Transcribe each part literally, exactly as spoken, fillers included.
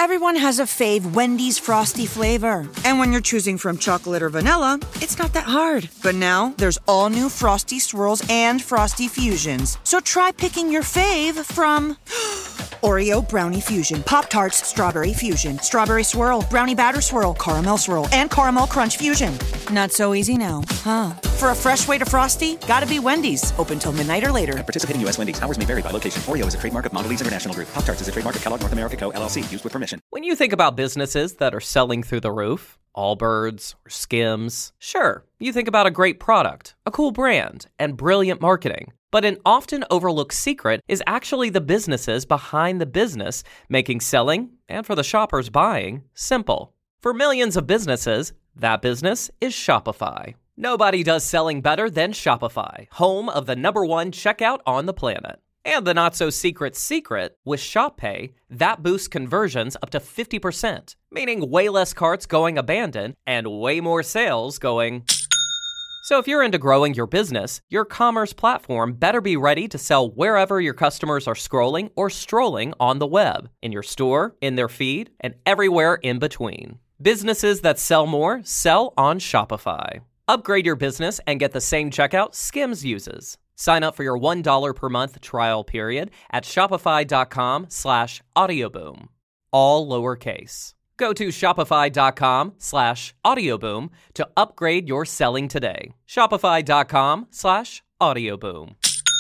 Everyone has a fave Wendy's Frosty flavor. And when you're choosing from chocolate or vanilla, it's not that hard. But now, there's all new Frosty Swirls and Frosty Fusions. So try picking your fave from Oreo Brownie Fusion, Pop-Tarts Strawberry Fusion, Strawberry Swirl, Brownie Batter Swirl, Caramel Swirl, and Caramel Crunch Fusion. Not so easy now, huh? For a fresh way to Frosty, gotta be Wendy's. Open till midnight or later. At participating U S Wendy's, hours may vary by location. Oreo is a trademark of Mondelez International Group. Pop-Tarts is a trademark of Kellogg North America Co., L L C. Used with permission. When you think about businesses that are selling through the roof, Allbirds or Skims, sure, you think about a great product, a cool brand, and brilliant marketing. But an often overlooked secret is actually the businesses behind the business, making selling, and for the shoppers buying, simple. For millions of businesses, that business is Shopify. Nobody does selling better than Shopify, home of the number one checkout on the planet. And the not-so-secret secret, with Shop Pay, that boosts conversions up to fifty percent, meaning way less carts going abandoned and way more sales going... So if you're into growing your business, your commerce platform better be ready to sell wherever your customers are scrolling or strolling on the web, in your store, in their feed, and everywhere in between. Businesses that sell more sell on Shopify. Upgrade your business and get the same checkout Skims uses. Sign up for your one dollar per month trial period at shopify.com slash audioboom. All lowercase. Go to shopify.com slash audioboom to upgrade your selling today. Shopify.com slash audioboom.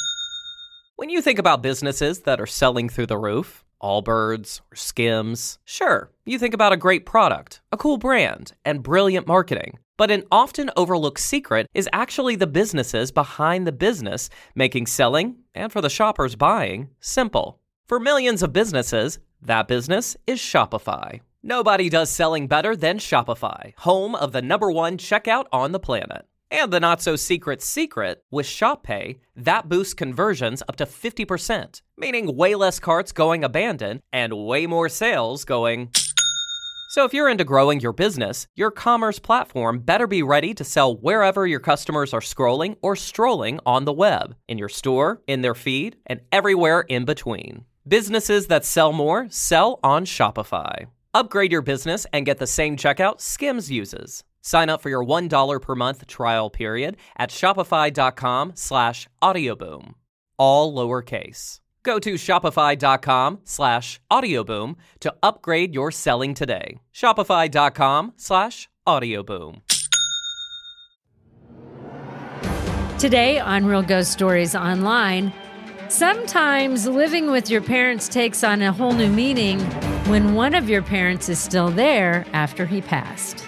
When you think about businesses that are selling through the roof, Allbirds or Skims, sure, you think about a great product, a cool brand, and brilliant marketing. But an often overlooked secret is actually the businesses behind the business, making selling, and for the shoppers buying, simple. For millions of businesses, that business is Shopify. Nobody does selling better than Shopify, home of the number one checkout on the planet. And the not-so-secret secret, with Shop Pay, that boosts conversions up to fifty percent, meaning way less carts going abandoned and way more sales going... So if you're into growing your business, your commerce platform better be ready to sell wherever your customers are scrolling or strolling on the web, in your store, in their feed, and everywhere in between. Businesses that sell more sell on Shopify. Upgrade your business and get the same checkout Skims uses. Sign up for your one dollar per month trial period at shopify.com slash audioboom. All lowercase. Go to shopify.com slash audioboom to upgrade your selling today. Shopify.com slash audioboom. Today on Real Ghost Stories Online, sometimes living with your parents takes on a whole new meaning when one of your parents is still there after he passed.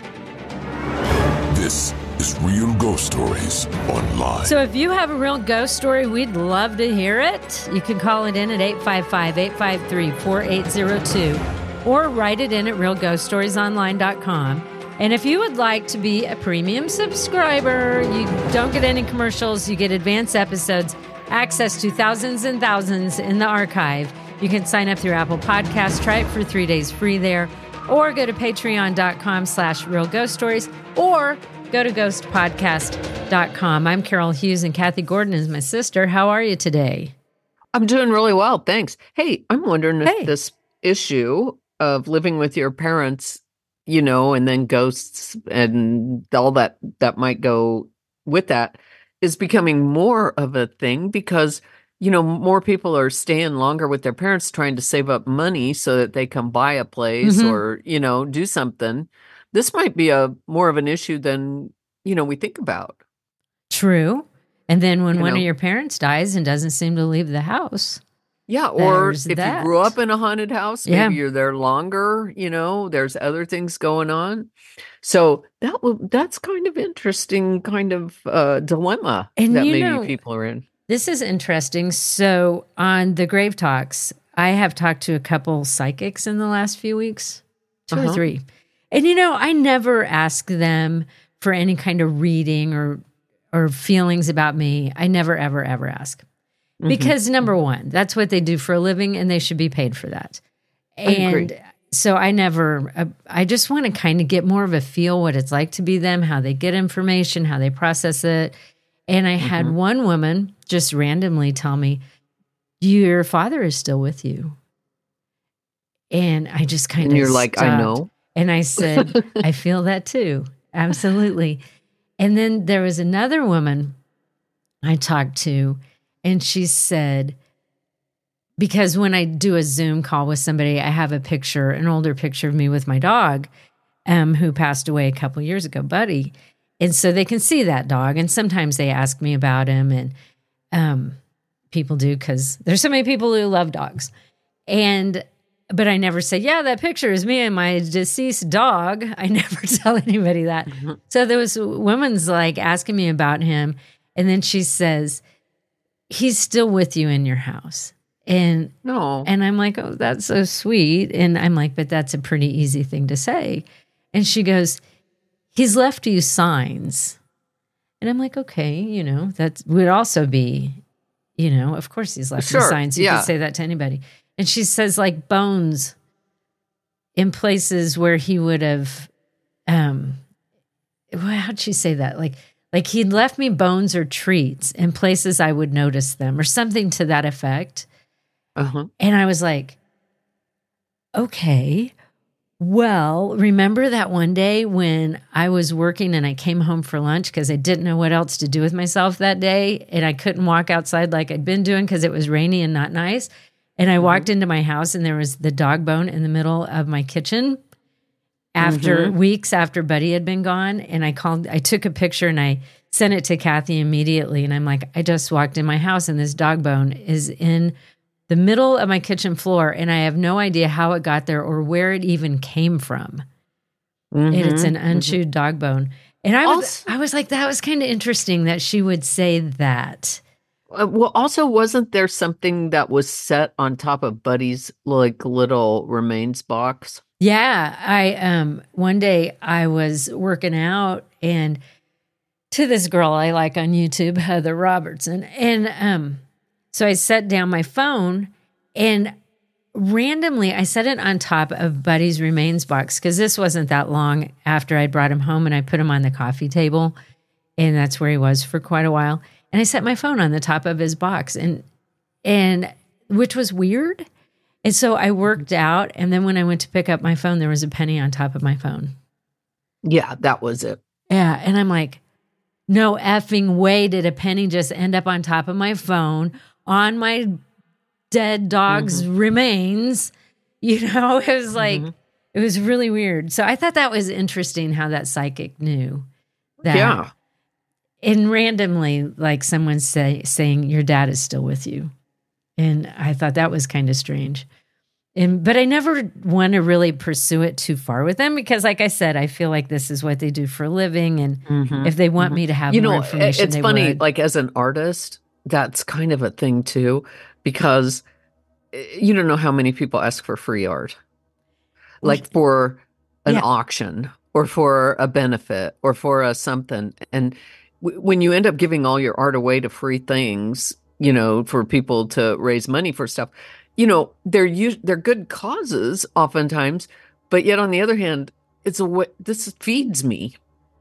This is Real Ghost Stories Online. So if you have a real ghost story, we'd love to hear it. You can call it in at eight five five, eight five three, four eight zero two or write it in at real ghost stories online dot com. And if you would like to be a premium subscriber, you don't get any commercials, you get advanced episodes, access to thousands and thousands in the archive. You can sign up through Apple Podcasts, try it for three days free there, or go to patreon.com slash real ghost stories, or go to ghost podcast dot com. I'm Carol Hughes, and Kathy Gordon is my sister. How are you today? I'm doing really well, thanks. Hey, I'm wondering if Hey. this issue of living with your parents, you know, and then ghosts and all that that might go with that is becoming more of a thing because, you know, more people are staying longer with their parents trying to save up money so that they can buy a place Mhm. or, you know, do something. This might be a more of an issue than, you know, we think about. True. And then when You one know. of your parents dies and doesn't seem to leave the house. Yeah, or There's if that. you grew up in a haunted house, maybe Yeah. you're there longer, you know, there's other things going on. So that will that's kind of interesting kind of uh, dilemma And that you maybe know- people are in. This is interesting. So on the Grave Talks, I have talked to a couple psychics in the last few weeks, two or Uh-huh. three. And, you know, I never ask them for any kind of reading or or feelings about me. I never, ever, ever ask. Mhm. Because number one, that's what they do for a living and they should be paid for that. agree. And so I never, uh, I just want to kind of get more of a feel what it's like to be them, how they get information, how they process it. And I had Mhm. one woman just randomly tell me, your father is still with you. And I just kind of And you're like, I know. And I said, I feel that too. Absolutely. And then there was another woman I talked to, and she said, because when I do a Zoom call with somebody, I have a picture, an older picture of me with my dog, um, who passed away a couple years ago, Buddy. And so they can see that dog. And sometimes they ask me about him, and um, people do, because there's so many people who love dogs. And But I never say, yeah, that picture is me and my deceased dog. I never tell anybody that. Mm-hmm. So there was a woman's like asking me about him. And then she says, he's still with you in your house. And no. And I'm like, oh, that's so sweet. And I'm like, but that's a pretty easy thing to say. And she goes, he's left you signs. And I'm like, okay, you know, that would also be, you know, of course he's left sure, me signs. You yeah. could say that to anybody. And she says, like, bones in places where he would have, um, how'd she say that? Like, like he'd left me bones or treats in places I would notice them, or something to that effect. Uh-huh. And I was like, okay, well, remember that one day when I was working and I came home for lunch because I didn't know what else to do with myself that day, and I couldn't walk outside like I'd been doing because it was rainy and not nice. And I mm-hmm. walked into my house, and there was the dog bone in the middle of my kitchen after mm-hmm. weeks after Buddy had been gone. And I called, I took a picture and I sent it to Kathy immediately. And I'm like, I just walked in my house and this dog bone is in the middle of my kitchen floor, and I have no idea how it got there or where it even came from. Mm-hmm. And it's an unchewed mm-hmm. dog bone. And I was, also, I was like, that was kind of interesting that she would say that. Uh, well, also, wasn't there something that was set on top of Buddy's like little remains box? Yeah, I um one day I was working out, and to this girl I like on YouTube, Heather Robertson, and um so I set down my phone, and randomly I set it on top of Buddy's remains box, because this wasn't that long after I brought him home, and I put him on the coffee table, and that's where he was for quite a while. And I set my phone on the top of his box, and and which was weird. And so I worked out, and then when I went to pick up my phone, there was a penny on top of my phone. Yeah, that was it. Yeah, and I'm like, no effing way did a penny just end up on top of my phone on my dead dog's mm-hmm. remains. You know, it was like, mm-hmm. it was really weird. So I thought that was interesting how that psychic knew that. Yeah. And randomly, like someone say, saying, your dad is still with you. And I thought that was kind of strange. And But I never want to really pursue it too far with them, because like I said, I feel like this is what they do for a living. And mm-hmm. if they want mm-hmm. me to have you more know, information, it's they funny, would. Like as an artist, that's kind of a thing too, because you don't know how many people ask for free art. Like for an yeah. auction or for a benefit or for a something. And w- when you end up giving all your art away to free things, you know, for people to raise money for stuff, you know, they're us- they're good causes oftentimes, but yet on the other hand, it's a way, this feeds me.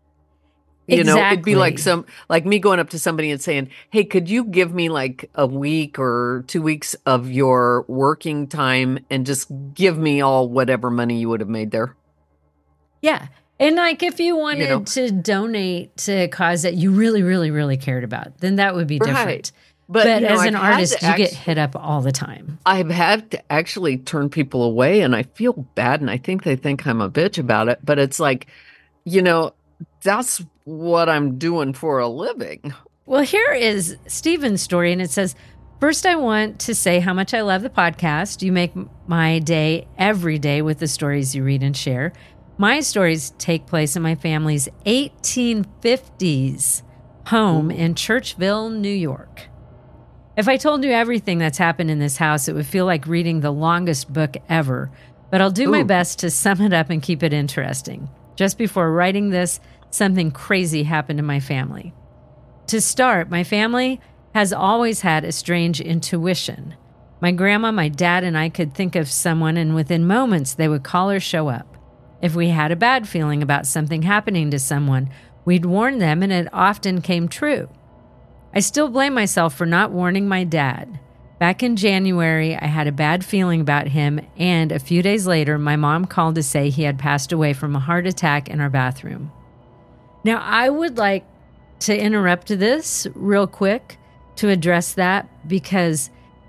You exactly. know, it'd be like some like me going up to somebody and saying, "Hey, could you give me like a week or two weeks of your working time and just give me all whatever money you would have made there?" Yeah. And like if you wanted you know? to donate to a cause that you really, really, really cared about, then that would be right. different. But, but you know, as I've an artist, you act- get hit up all the time. I've had to actually turn people away, and I feel bad, and I think they think I'm a bitch about it. But it's like, you know, that's what I'm doing for a living. Well, here is Stephen's story, and it says, first, I want to say how much I love the podcast. You make my day every day with the stories you read and share. My stories take place in my family's eighteen fifties home in Churchville, New York. If I told you everything that's happened in this house, it would feel like reading the longest book ever, but I'll do Ooh. my best to sum it up and keep it interesting. Just before writing this, something crazy happened in my family. To start, my family has always had a strange intuition. My grandma, my dad, and I could think of someone, and within moments, they would call or show up. If we had a bad feeling about something happening to someone, we'd warn them, and it often came true. I still blame myself for not warning my dad. Back in January, I had a bad feeling about him, and a few days later, my mom called to say he had passed away from a heart attack in our bathroom. Now, I would like to interrupt this real quick to address that, because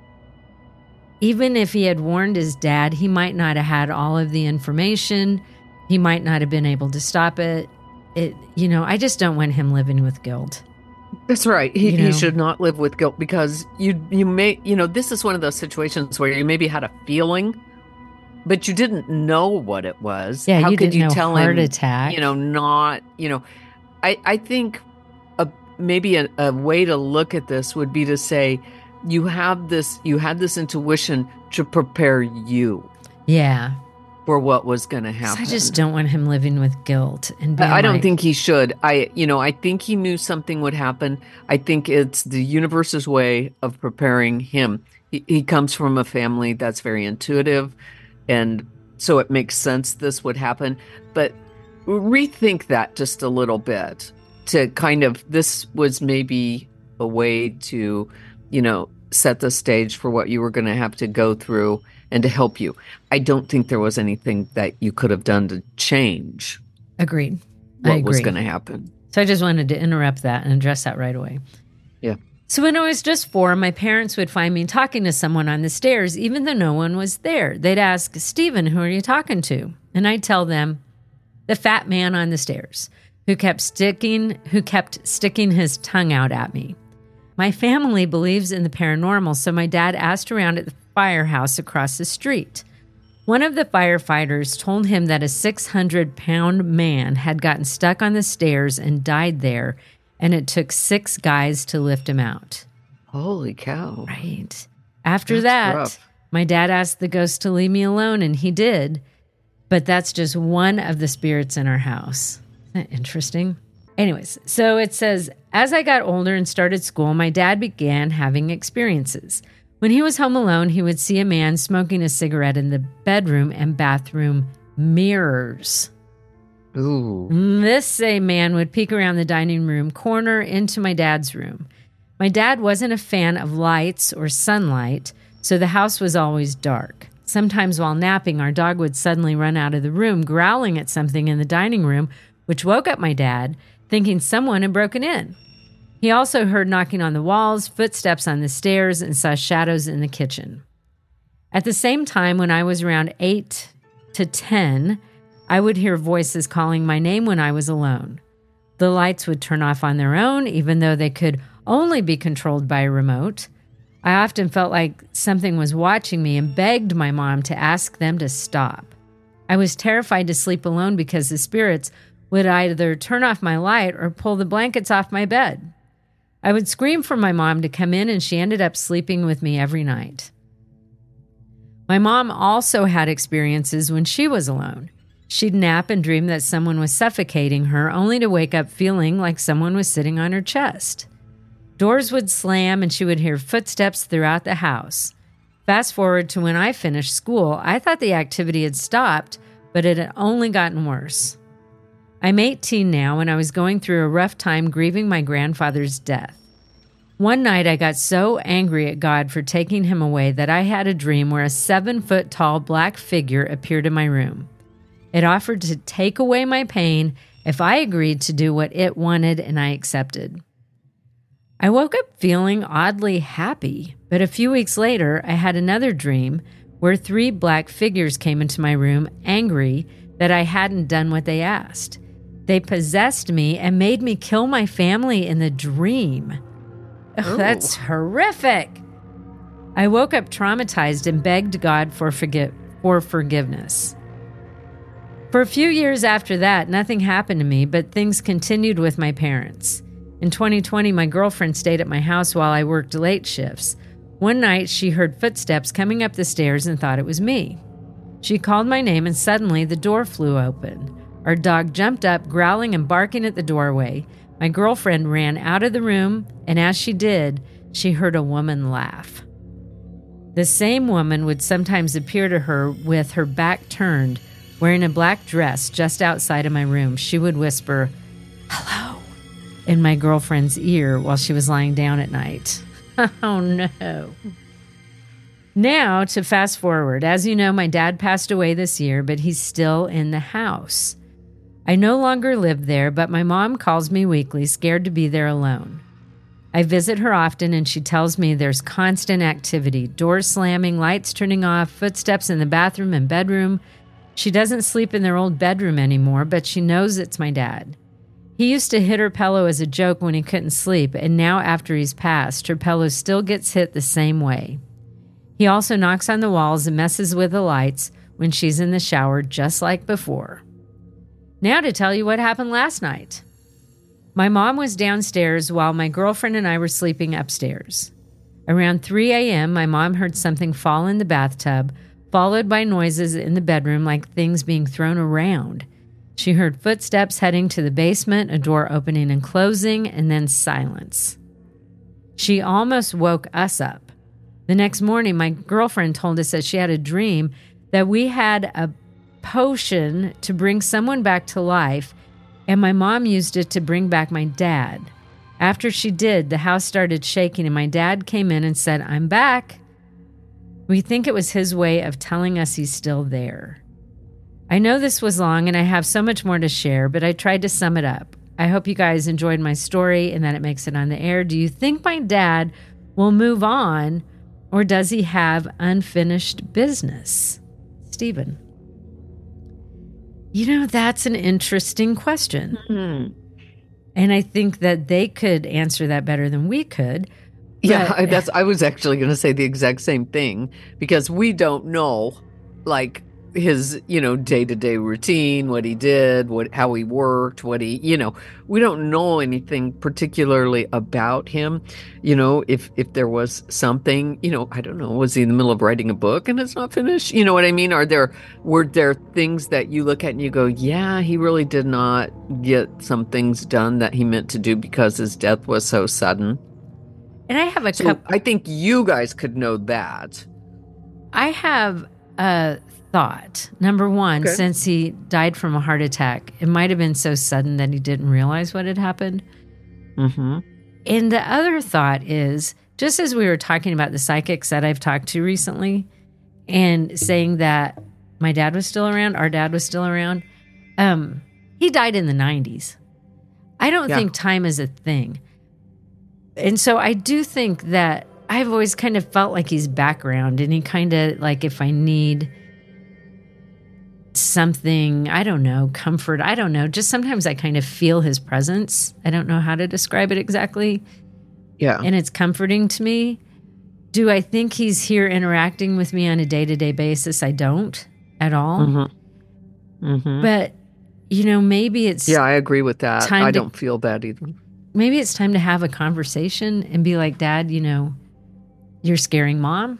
even if he had warned his dad, he might not have had all of the information. He might not have been able to stop it. It, you know, I just don't want him living with guilt. That's right. He, You know? he should not live with guilt, because you you may, you know, this is one of those situations where you maybe had a feeling, but you didn't know what it was. Yeah, How you could didn't you know tell heart him, attack. you know, not, you know, I, I think a, maybe a, a way to look at this would be to say, you have this, you had this intuition to prepare you Yeah. for what was going to 'Cause happen. I just don't want him living with guilt. And being I don't like, think he should. I, you know, I think he knew something would happen. I think it's the universe's way of preparing him. He, he comes from a family that's very intuitive, and so it makes sense this would happen. But rethink that just a little bit to kind of, this was maybe a way to, you know, set the stage for what you were going to have to go through and to help you. I don't think there was anything that you could have done to change Agreed. I what agree. was going to happen. So I just wanted to interrupt that and address that right away. Yeah. So when I was just four, my parents would find me talking to someone on the stairs, even though no one was there. They'd ask, Stephen, who are you talking to? And I'd tell them, the fat man on the stairs who kept sticking, who kept sticking his tongue out at me. My family believes in the paranormal, so my dad asked around at the firehouse across the street. One of the firefighters told him that a six hundred pound man had gotten stuck on the stairs and died there, and it took six guys to lift him out. Holy cow. Right. After That's that, rough. my dad asked the ghost to leave me alone, and he did. But that's just one of the spirits in our house. Isn't that interesting? Anyways, so it says, as I got older and started school, my dad began having experiences. When he was home alone, he would see a man smoking a cigarette in the bedroom and bathroom mirrors. Ooh. This same man would peek around the dining room corner into my dad's room. My dad wasn't a fan of lights or sunlight, so the house was always dark. Sometimes while napping, our dog would suddenly run out of the room, growling at something in the dining room, which woke up my dad, thinking someone had broken in. He also heard knocking on the walls, footsteps on the stairs, and saw shadows in the kitchen. At the same time, when I was around eight to ten, I would hear voices calling my name when I was alone. The lights would turn off on their own, even though they could only be controlled by a remote. I often felt like something was watching me and begged my mom to ask them to stop. I was terrified to sleep alone because the spirits would either turn off my light or pull the blankets off my bed. I would scream for my mom to come in, and she ended up sleeping with me every night. My mom also had experiences when she was alone. She'd nap and dream that someone was suffocating her, only to wake up feeling like someone was sitting on her chest. Doors would slam, and she would hear footsteps throughout the house. Fast forward to when I finished school, I thought the activity had stopped, but it had only gotten worse. I'm eighteen now, and I was going through a rough time grieving my grandfather's death. One night, I got so angry at God for taking him away that I had a dream where a seven-foot-tall black figure appeared in my room. It offered to take away my pain if I agreed to do what it wanted, and I accepted. I woke up feeling oddly happy, but a few weeks later, I had another dream where three black figures came into my room, angry that I hadn't done what they asked. They possessed me and made me kill my family in the dream. Ugh, that's horrific. I woke up traumatized and begged God for forgi- for forgiveness. For a few years after that, nothing happened to me, but things continued with my parents. In twenty twenty, my girlfriend stayed at my house while I worked late shifts. One night, she heard footsteps coming up the stairs and thought it was me. She called my name, and suddenly the door flew open. Our dog jumped up, growling and barking at the doorway. My girlfriend ran out of the room, and as she did, she heard a woman laugh. The same woman would sometimes appear to her with her back turned, wearing a black dress just outside of my room. She would whisper, "Hello," in my girlfriend's ear while she was lying down at night. Oh, no. Now to fast forward. As you know, my dad passed away this year, but he's still in the house. I no longer live there, but my mom calls me weekly, scared to be there alone. I visit her often, and she tells me there's constant activity, doors slamming, lights turning off, footsteps in the bathroom and bedroom. She doesn't sleep in their old bedroom anymore, but she knows it's my dad. He used to hit her pillow as a joke when he couldn't sleep, and now after he's passed, her pillow still gets hit the same way. He also knocks on the walls and messes with the lights when she's in the shower, just like before. Now to tell you what happened last night. My mom was downstairs while my girlfriend and I were sleeping upstairs. Around three a.m., my mom heard something fall in the bathtub, followed by noises in the bedroom like things being thrown around. She heard footsteps heading to the basement, a door opening and closing, and then silence. She almost woke us up. The next morning, my girlfriend told us that she had a dream that we had a potion to bring someone back to life, and my mom used it to bring back my dad. After she did, the house started shaking, and my dad came in and said, "I'm back." We think it was his way of telling us he's still there. I know this was long, and I have so much more to share, but I tried to sum it up. I hope you guys enjoyed my story and that it makes it on the air. Do you think my dad will move on, or does he have unfinished business? Stephen. You know, that's an interesting question. Mm-hmm. And I think that they could answer that better than we could. Yeah, but- I, that's. I was actually going to say the exact same thing, because we don't know, like, his, you know, day-to-day routine, what he did, what how he worked, what he, you know, we don't know anything particularly about him. You know, if if there was something, you know, I don't know, was he in the middle of writing a book and it's not finished? You know what I mean? Are there were there things that you look at and you go, yeah, he really did not get some things done that he meant to do because his death was so sudden? And I have a So couple. I think you guys could know that. I have a thought. Number one, Okay. since he died from a heart attack, it might have been so sudden that he didn't realize what had happened. Mm-hmm. And the other thought is, just as we were talking about the psychics that I've talked to recently and saying that my dad was still around, our dad was still around, um, he died in the nineties. I don't Yeah. think time is a thing. And so I do think that I've always kind of felt like he's background, and he kind of, like, if I need something, I don't know, comfort, I don't know, just sometimes I kind of feel his presence. I don't know how to describe it exactly. Yeah. And it's comforting to me. Do I think he's here interacting with me on a day-to-day basis? I don't at all. Mm-hmm. Mm-hmm. But, you know, maybe it's Yeah, I agree with that. time I to- don't feel that either. maybe it's time to have a conversation and be like, Dad, you know, you're scaring Mom,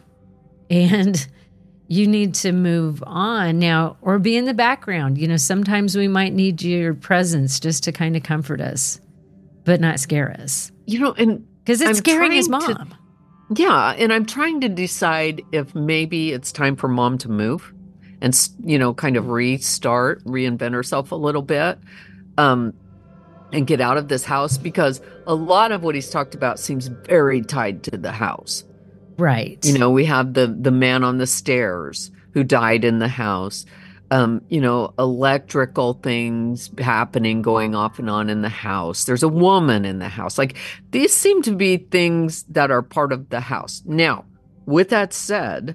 and you need to move on now, or be in the background. You know, sometimes we might need your presence just to kind of comfort us, but not scare us, You know, and because it's I'm scaring his trying mom. to- yeah, and I'm trying to decide if maybe it's time for Mom to move and, s- you know, kind of restart, reinvent herself a little bit, um, and get out of this house, because a lot of what he's talked about seems very tied to the house. Right. You know, we have the the man on the stairs who died in the house. Um, you know, electrical things happening, going off and on in the house. There's a woman in the house. Like, these seem to be things that are part of the house. Now, with that said,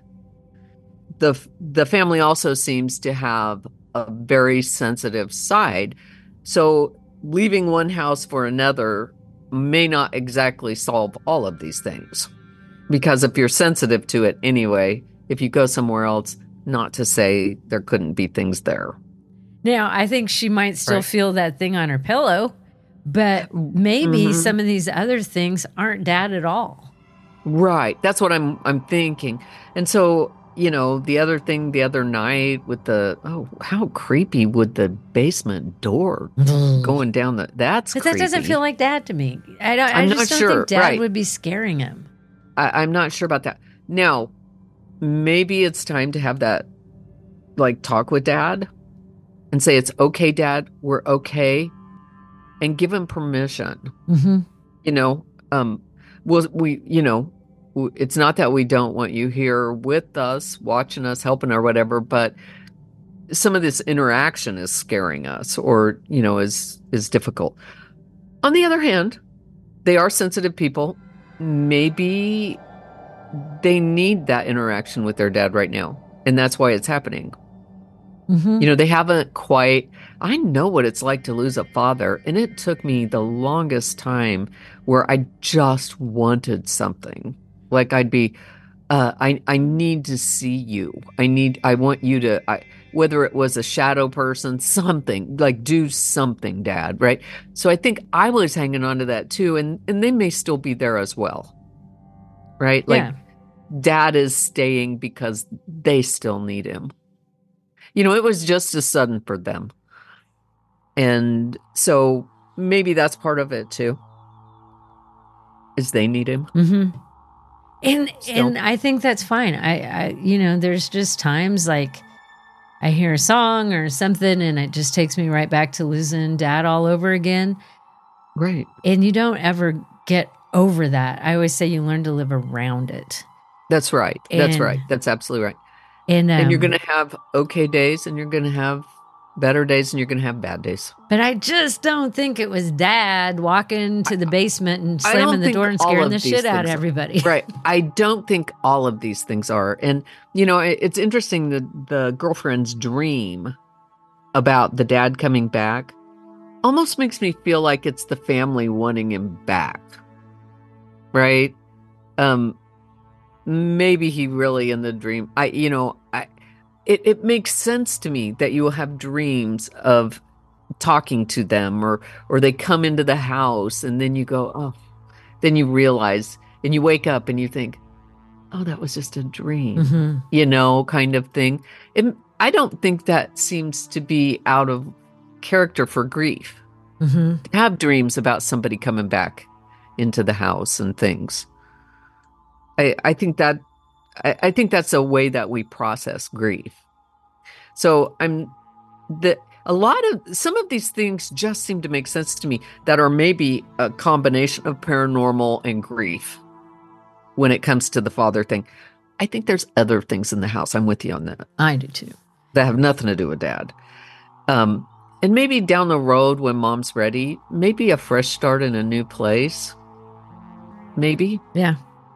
the the family also seems to have a very sensitive side. So leaving one house for another may not exactly solve all of these things. Because if you're sensitive to it anyway, if you go somewhere else, not to say there couldn't be things there. Now, I think she might still Right. feel that thing on her pillow, but maybe Mhm. some of these other things aren't Dad at all. Right. That's what I'm I'm thinking. And so, you know, the other thing the other night with the oh, how creepy would the basement door going down the that's But that doesn't creepy. feel like Dad to me. I don't. I I'm just not don't sure, think Dad right. would be scaring him. I, I'm not sure about that. Now, maybe it's time to have that, like, talk with Dad and say, it's okay, Dad, we're okay, and give him permission. Mm-hmm. You know, um, we'll, we, you know, w- it's not that we don't want you here with us, watching us, helping or whatever, but some of this interaction is scaring us or, you know, is is difficult. On the other hand, they are sensitive people. Maybe they need that interaction with their dad right now, and that's why it's happening. Mm-hmm. You know, they haven't quite, I know what it's like to lose a father, and it took me the longest time where I just wanted something. Like I'd be, uh, I, I need to see you. I need, I want you to, I, whether it was a shadow person, something, like do something, Dad, right? So I think I was hanging on to that too, and, and they may still be there as well, right? Like Yeah. Dad is staying because they still need him. You know, it was just as sudden for them. And so maybe that's part of it too, is they need him. Mm-hmm. And Still. and I think that's fine. I, I, you know, there's just times like I hear a song or something and it just takes me right back to losing Dad all over again. Right. And you don't ever get over that. I always say you learn to live around it. That's right. That's And- right. That's absolutely right. And, um, And you're going to have okay days and you're going to have better days and you're going to have bad days. But I just don't think it was Dad walking to the basement and I don't slamming the think door and all scaring of the these shit out of things are- everybody. Right. I don't think all of these things are. And, you know, it, it's interesting that the girlfriend's dream about the dad coming back almost makes me feel like it's the family wanting him back. Right? Um, maybe he really in the dream. I, you know, I, it, it makes sense to me that you will have dreams of talking to them or, or they come into the house and then you go, oh, then you realize and you wake up and you think, oh, that was just a dream, Mm-hmm. you know, kind of thing. And I don't think that seems to be out of character for grief. Mm-hmm. To have dreams about somebody coming back into the house and things. I, I think that I, I think that's a way that we process grief. So I'm the a lot of some of these things just seem to make sense to me that are maybe a combination of paranormal and grief when it comes to the father thing. I think there's other things in the house. I'm with you on that. I do too. That have nothing to do with Dad. Um, and maybe down the road when Mom's ready, maybe a fresh start in a new place. Maybe. Yeah.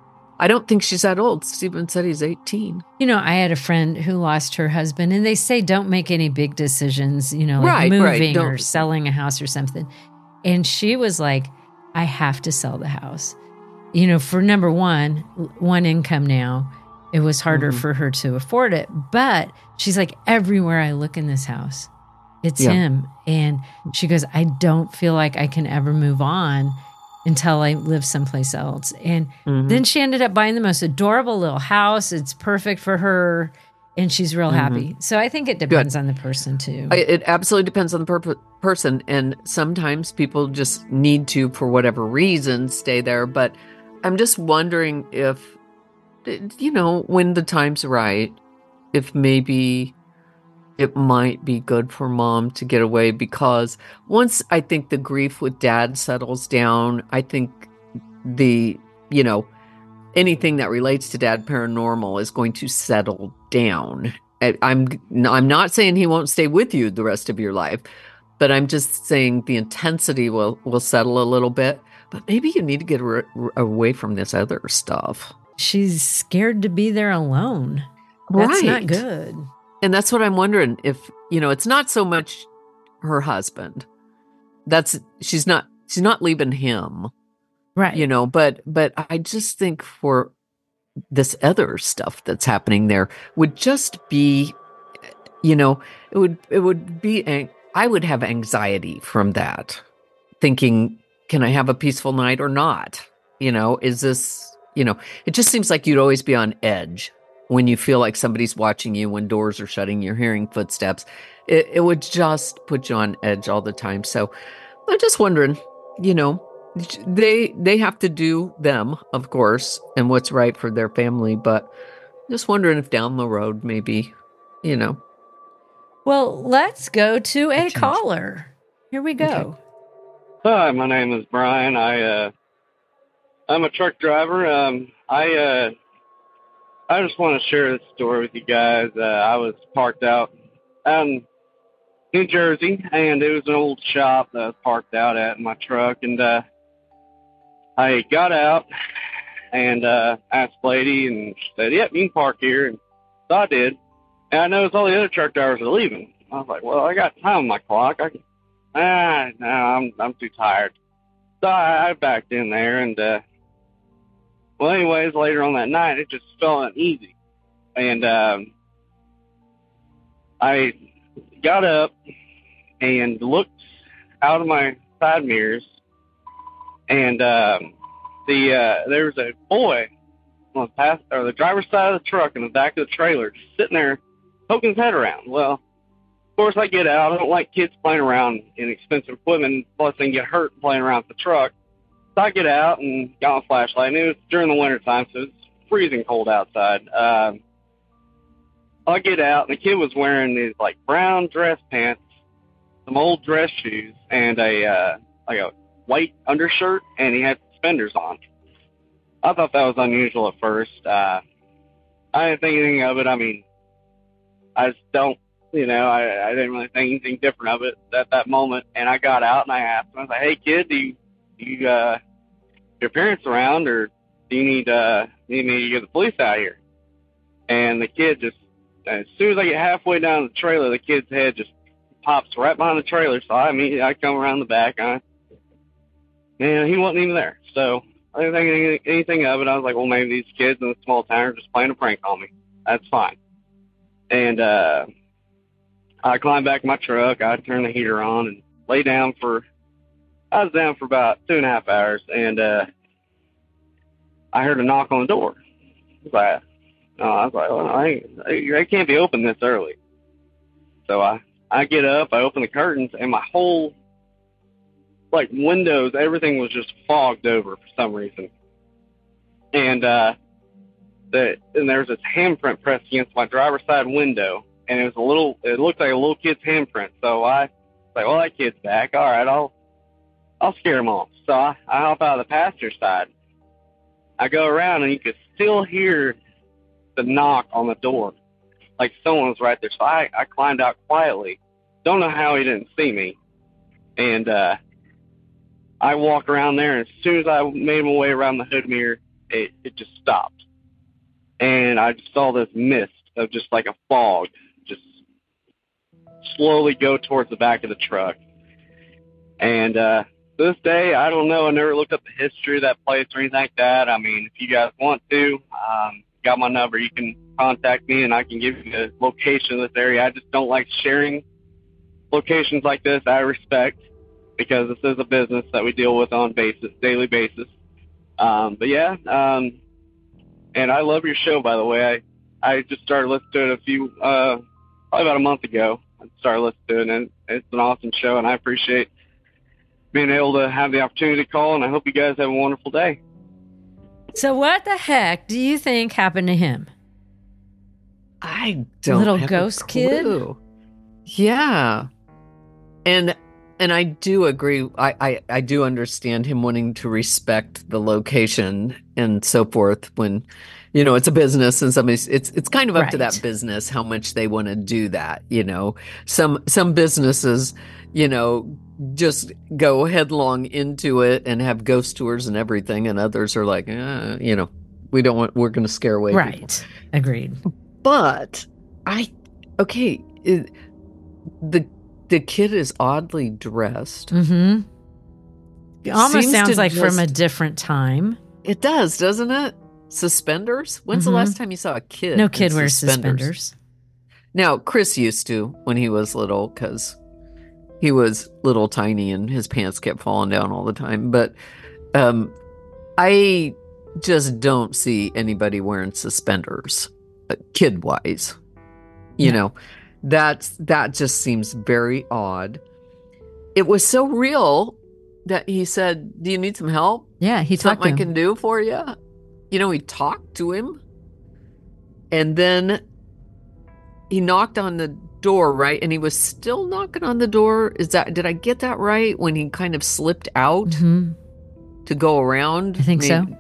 I don't think she's that old. Stephen said he's eighteen. You know, I had a friend who lost her husband, and they say don't make any big decisions, you know, like Right, right, moving or don't- selling a house or something. And she was like, I have to sell the house. You know, for number one, one income now, it was harder Mm-hmm. for her to afford it. But she's like, everywhere I look in this house, it's Yeah. him. And she goes, I don't feel like I can ever move on until I live someplace else. And Mhm. then she ended up buying the most adorable little house. It's perfect for her, and she's real happy. So I think it depends on the person too. I- It absolutely depends on the per- person. And sometimes people just need to, for whatever reason, stay there. But I'm just wondering if, you know, when the time's right, if maybe it might be good for Mom to get away, because once I think the grief with Dad settles down, I think the, you know, anything that relates to Dad paranormal is going to settle down. I- I'm I'm not saying he won't stay with you the rest of your life, but I'm just saying the intensity will will settle a little bit. But maybe you need to get r- away from this other stuff. She's scared to be there alone. That's not Right. good. And that's what I'm wondering if, you know, it's not so much her husband. That's she's not she's not leaving him, Right. you know, but but I just think for this other stuff that's happening there would just be, you know, it would it would be an- I would have anxiety from that, thinking, can I have a peaceful night or not? You know, is this, you know, it just seems like you'd always be on edge when you feel like somebody's watching you, when doors are shutting, you're hearing footsteps. It, it would just put you on edge all the time. So I'm just wondering, you know, they they have to do them, of course, and what's right for their family. But just wondering if down the road, maybe, you know. Well, let's go to a change. caller. Here we go. Okay. Hi, my name is Brian. I uh, I'm a truck driver. Um, I uh, I just want to share this story with you guys. Uh, I was parked out out in New Jersey, and it was an old shop that I was parked out at in my truck, and uh, I got out and uh, asked the lady, and she said, "Yep, you can park here." And so I did, and I noticed all the other truck drivers are leaving. I was like, "Well, I got time on my clock. I can, ah, no, I'm I'm too tired." So I, I backed in there, and uh, well, anyways, later on that night, it just felt uneasy, and um, I got up and looked out of my side mirrors, and um, the uh, there was a boy on the pass, or the driver's side of the truck in the back of the trailer, just sitting there poking his head around. Well, of course, I get out. I don't like kids playing around in expensive equipment, plus they can get hurt playing around with the truck. So I get out and got my flashlight, and it was during the winter time, so it's freezing cold outside. Um, I get out, and the kid was wearing these like brown dress pants, some old dress shoes, and a uh, like a white undershirt, and he had suspenders on. I thought that was unusual at first. Uh, I didn't think anything of it. I mean, I just don't, you know, I, I didn't really think anything different of it at that moment. And I got out and I asked him, I was like, "Hey, kid, do you, do you uh, your parents around, or do you need uh, need me to get the police out here?" And the kid just, as soon as I get halfway down the trailer, the kid's head just pops right behind the trailer. So I immediately I come around the back, I, and he wasn't even there. So I didn't think anything, anything of it. I was like, well, maybe these kids in the small town are just playing a prank on me. That's fine. And uh, I climbed back in my truck. I turned the heater on and lay down for, I was down for about two and a half hours. And uh, I heard a knock on the door. I was like, oh, I was like, well, I, I, I can't be open this early. So I, I get up, I open the curtains, and my whole, like, windows, everything was just fogged over for some reason. And uh, the, and there was this handprint pressed against my driver's side window, and it was a little, it looked like a little kid's handprint. So I was like, well, that kid's back. All right, I'll, I'll scare him off. So I, I hop out of the passenger side. I go around, and you could still hear the knock on the door, like someone was right there. So I, I climbed out quietly. Don't know how he didn't see me. And uh, I walked around there, and as soon as I made my way around the hood mirror, it, it just stopped. And I just saw this mist of just like a fog just slowly go towards the back of the truck. And uh, to this day, I don't know. I never looked up the history of that place or anything like that. I mean, if you guys want to, um, got my number, you can contact me and I can give you the location of this area. I just don't like sharing locations like this. I respect, because this is a business that we deal with on basis, daily basis. Um, but yeah, um, and I love your show, by the way. I, I just started listening to it a few, uh, probably about a month ago. I started listening to it, and it's an awesome show, and I appreciate being able to have the opportunity to call, and I hope you guys have a wonderful day. So what the heck do you think happened to him? I don't Little have ghost a clue. kid? Yeah. And and I do agree. I, I, I do understand him wanting to respect the location and so forth when, you know, it's a business and somebody's, it's it's kind of up Right. to that business how much they want to do that, you know. Some some businesses, you know, just go headlong into it and have ghost tours and everything, and others are like, eh, you know, we don't want, we're going to scare away people. Right. Agreed. But I, okay, it, the the kid is oddly dressed. Mm-hmm. It almost Seems sounds to like from a just- different time. It does, doesn't it? Suspenders? When's Mhm. the last time you saw a kid? No in kid wears suspenders. Now, Chris used to when he was little, because he was little tiny and his pants kept falling down all the time. But um, I just don't see anybody wearing suspenders, uh, kid-wise. You Yeah. know, that's that just seems very odd. It was so real that he said, "Do you need some help? Yeah, he talked Something to I him. can do for you?" You know, he talked to him, and then he knocked on the door, right? And he was still knocking on the door. Is that, did I get that right? When he kind of slipped out Mhm. to go around? I think so. Maybe-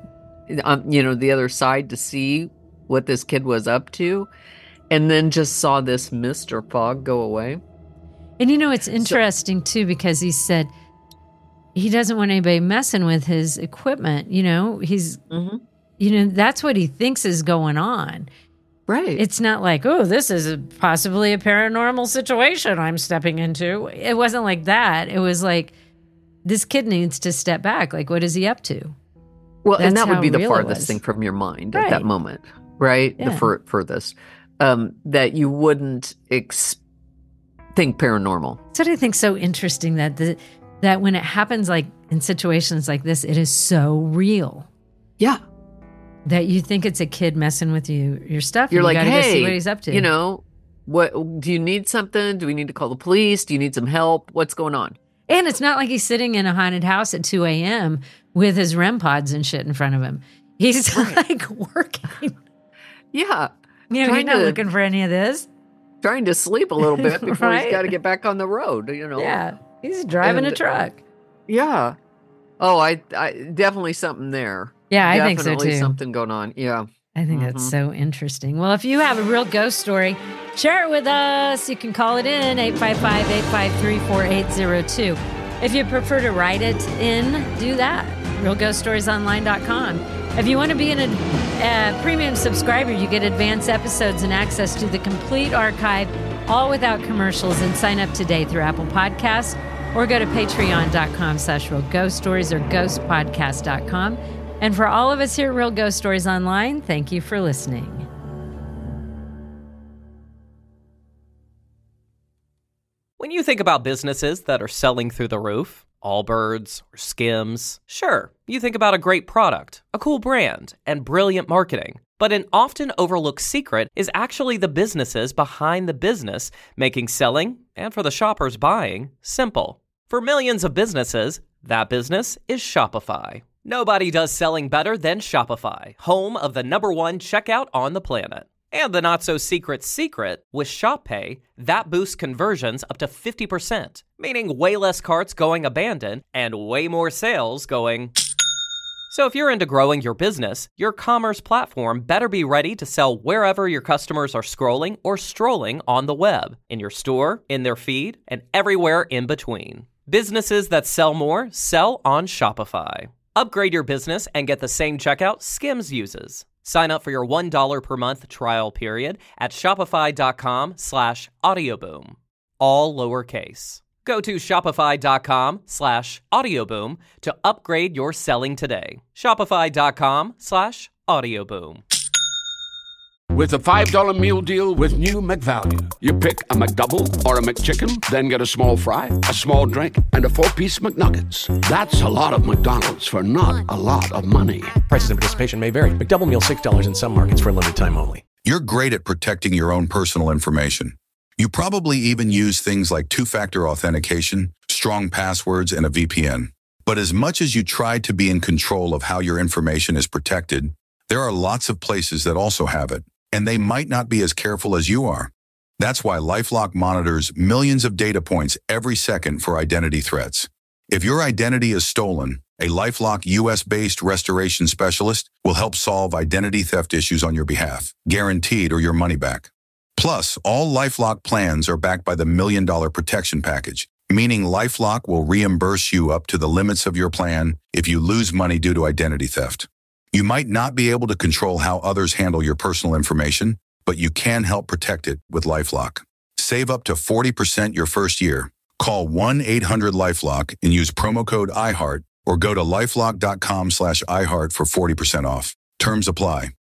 um, you know, the other side to see what this kid was up to, and then just saw this Mister Fogg go away. And you know, it's interesting so, too, because he said he doesn't want anybody messing with his equipment. You know, he's, mm-hmm. you know, that's what he thinks is going on. Right. It's not like, oh, this is a, possibly a paranormal situation I'm stepping into. It wasn't like that. It was like, this kid needs to step back. Like, what is he up to? Well, That's and that would be the real it farthest was. thing from your mind Right. at that moment, right? Yeah. The fur- furthest. Um, that you wouldn't ex- think paranormal. That's what I think so interesting, that the, that when it happens like in situations like this, it is so real. Yeah. That you think it's a kid messing with you, your stuff. You're and like, you gotta hey, go see what he's up to. You know, what do you need something? Do we need to call the police? Do you need some help? What's going on? And it's not like he's sitting in a haunted house at two a.m. with his R E M pods and shit in front of him. He's right. like working. Yeah. You know, he's not to, looking for any of this. Trying to sleep a little bit before Right? he's got to get back on the road, you know? Yeah. He's driving And- a truck. Yeah. Oh, I, I definitely something there. Yeah, I definitely think so too. Something going on. Yeah. I think Mhm. that's so interesting. Well, if you have a real ghost story, share it with us. You can call it in, eight five five, eight five three, four eight zero two. If you prefer to write it in, do that. real ghost stories online dot com. If you want to be an, a premium subscriber, you get advanced episodes and access to the complete archive, all without commercials, and sign up today through Apple Podcasts or go to patreon.com slash real ghost stories or ghost podcast dot com. And for all of us here at Real Ghost Stories Online, thank you for listening. When you think about businesses that are selling through the roof, Allbirds or Skims, sure, you think about a great product, a cool brand, and brilliant marketing. But an often overlooked secret is actually the businesses behind the business, making selling, and for the shoppers buying, simple. For millions of businesses, that business is Shopify. Nobody does selling better than Shopify, home of the number one checkout on the planet. And the not-so-secret secret, with ShopPay, that boosts conversions up to fifty percent, meaning way less carts going abandoned and way more sales going... So if you're into growing your business, your commerce platform better be ready to sell wherever your customers are scrolling or strolling on the web, in your store, in their feed, and everywhere in between. Businesses that sell more sell on Shopify. Upgrade your business and get the same checkout Skims uses. Sign up for your one dollar per month trial period at shopify.com slash audioboom. All lowercase. Go to shopify.com slash audioboom to upgrade your selling today. Shopify.com slash audioboom. With a five dollar meal deal with new McValue. You pick a McDouble or a McChicken, then get a small fry, a small drink, and a four-piece McNuggets. That's a lot of McDonald's for not a lot of money. Prices and participation may vary. McDouble meal six dollars in some markets for a limited time only. You're great at protecting your own personal information. You probably even use things like two-factor authentication, strong passwords, and a V P N. But as much as you try to be in control of how your information is protected, there are lots of places that also have it, and they might not be as careful as you are. That's why LifeLock monitors millions of data points every second for identity threats. If your identity is stolen, a LifeLock U S-based restoration specialist will help solve identity theft issues on your behalf, guaranteed or your money back. Plus, all LifeLock plans are backed by the Million Dollar Protection Package, meaning LifeLock will reimburse you up to the limits of your plan if you lose money due to identity theft. You might not be able to control how others handle your personal information, but you can help protect it with LifeLock. Save up to forty percent your first year. Call one eight hundred LifeLock and use promo code I heart or go to lifelock.com slash iHeart for forty percent off. Terms apply.